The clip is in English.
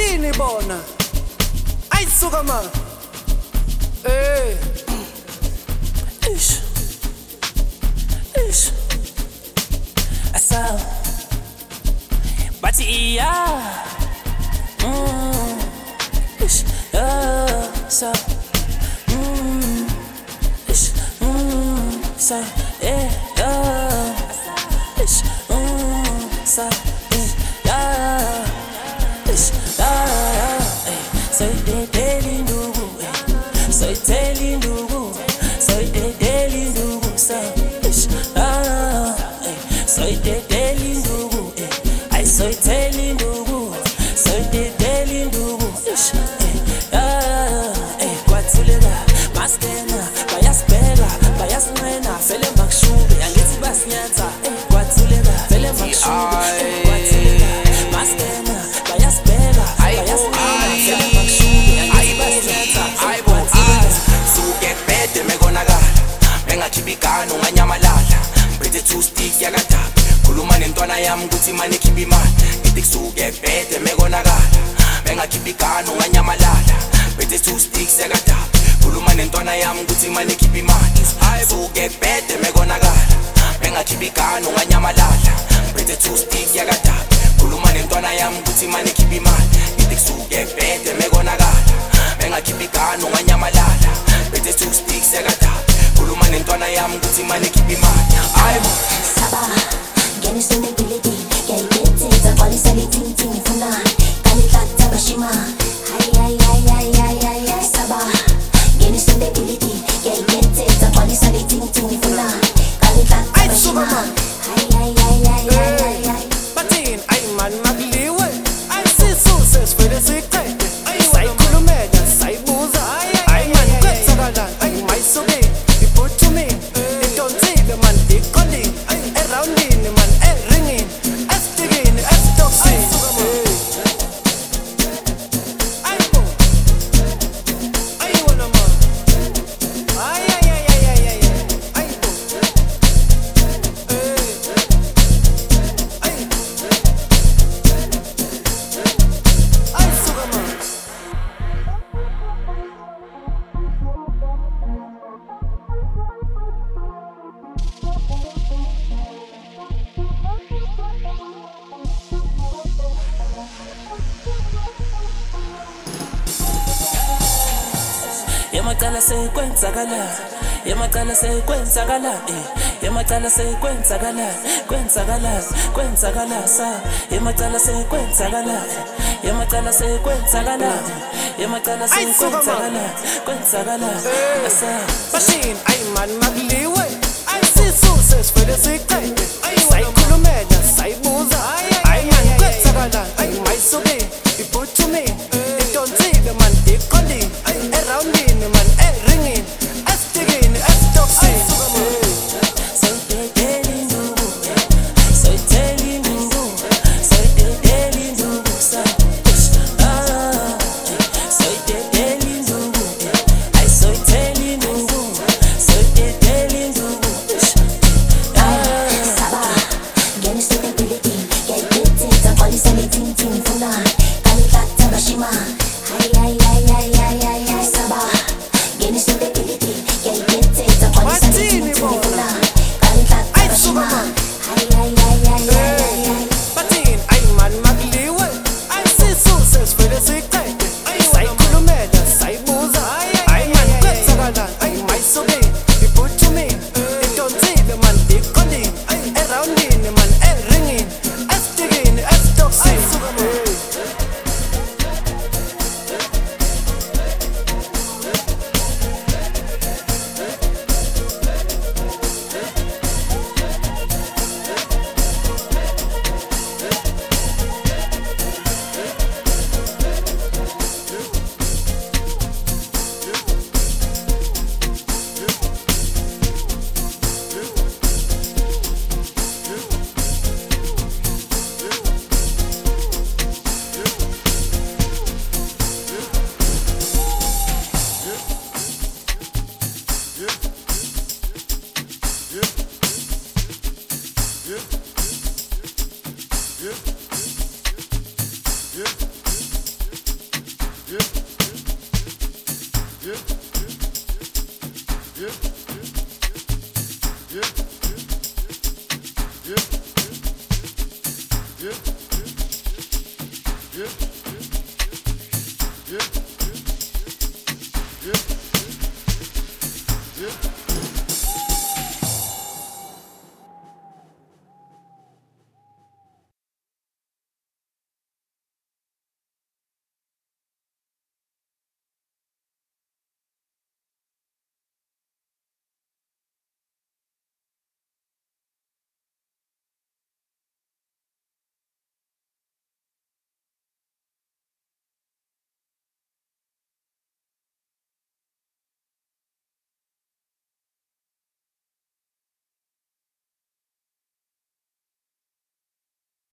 Bathini bona ayisuka ma ish asa bathi ish so ish so ish so soy de deli ndugu, soy deli ndugu, soy de deli ndugu, soy de deli ndugu, ay soy deli ndugu, soy de deli ndugu, kwathulela maskena, bayaspela, bayasnwena, fele makshube, angithi basinyatha, kwathulela, fele makshube, kwathulela maskena, bayaspela, bayasnwena. Chibikano unganyamalala mphethe 2 sticks yakadaba khuluma nentwana yami ukuthi manje khipha imali ngithi kusuke bhede mekonakala bengakhibikano unganyamalala mphethe 2 sticks yakadaba khuluma nentwana yami ukuthi manje khipha imali suke bhede mekonakala bengakhibikano unganyamalala mphethe 2 sticks yakadaba khuluma nentwana yami ukuthi manje khipha imali ngithi kusuke bhede mekonakala bengakhibikano unganyamalala mphethe 2 sticks yakadaba khuluma nentwana yami ukuthi manje khipha imali ayibo saba ngenisa nebility ngiyayiphethe ngqalisa lethinti ngifuna kanithatha bashima ay saba ngenisa nebility ngiyayiphethe ngqalisa lethinti ngifuna kanithatha bashima ay Bathini man makuliwe ayisisuse sifele siqede sayikhulumela sayibuza ay man kwenzakala ay mayisuke to me, it don't see the man, they call it around in the man, ringing, as digging, as toxic. I wanna man. Yamacala sekwenzakala, yamacala sekwenzakala, yamacala sekwenzakala, kwenzakala sa, yamacala sekwenzakala, yamacala sekwenzakala, yamacala sekwenzakala, kwenzakala sa. Bathini man makuliwe ayisisuse sifele siqede sayikhulumela sayibuza ay man kwenzakala ay mayisuke to me, it don't see the man, they call it around in the man, ringing, as digging, as toxic. Soy de deli ndugu, soy deli ndugu, soy de deli ndugu, soy de deli ndugu, ay soy deli ndugu, soy de deli ndugu, saba ngenisa nebility ngiyayiphethe ngqalisa lethinti ngifuna kanithatha bashima Yeah.